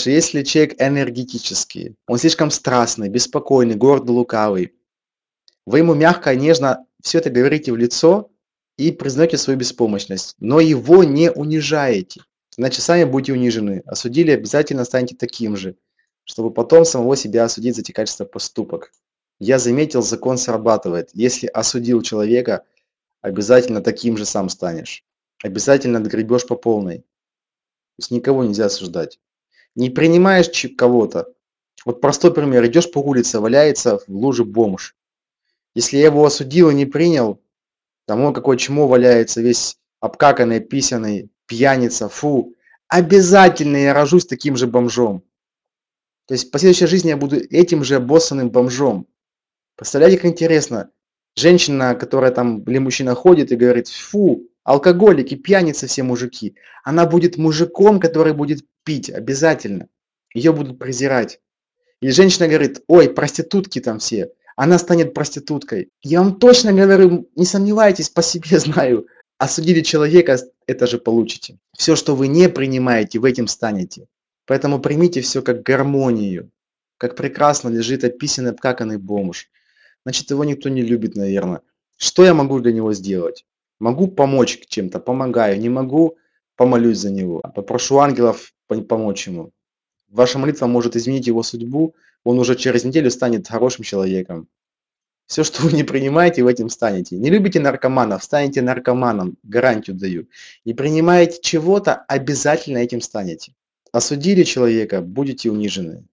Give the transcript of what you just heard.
Если человек энергетический, он слишком страстный, беспокойный, гордый, лукавый, вы ему мягко, нежно все это говорите в лицо и признаете свою беспомощность, но его не унижаете. Иначе сами будете унижены. Осудили, обязательно станете таким же, чтобы потом самого себя осудить за те качества поступок. Я заметил, закон срабатывает. Если осудил человека, обязательно таким же сам станешь. Обязательно отгребешь по полной. То есть никого нельзя осуждать. Не принимаешь кого-то. Вот простой пример. Идешь по улице, валяется в луже бомж. Если я его осудил и не принял, там он какое чмо валяется, весь обкаканный, писаный, пьяница, фу. Обязательно я рожусь таким же бомжом. То есть в последующей жизни я буду этим же обоссанным бомжом. Представляете, как интересно? Женщина, которая там, или мужчина ходит и говорит, фу, алкоголики, пьяницы все мужики. Она будет мужиком, который будет пить обязательно. Ее будут презирать. Или женщина говорит, ой, проститутки там все. Она станет проституткой. Я вам точно говорю, не сомневайтесь, по себе знаю. Осудили человека, это же получите. Все, что вы не принимаете, вы этим станете. Поэтому примите все как гармонию. Как прекрасно лежит описанный, обкаканный бомж. Значит, его никто не любит, наверное. Что я могу для него сделать? Могу помочь чем-то, помогаю. Не могу, помолюсь за него. Попрошу ангелов помочь ему. Ваша молитва может изменить его судьбу, он уже через неделю станет хорошим человеком. Все, что вы не принимаете, вы этим станете. Не любите наркоманов, станете наркоманом, гарантию даю. Не принимаете чего-то, обязательно этим станете. Осудили человека, будете унижены.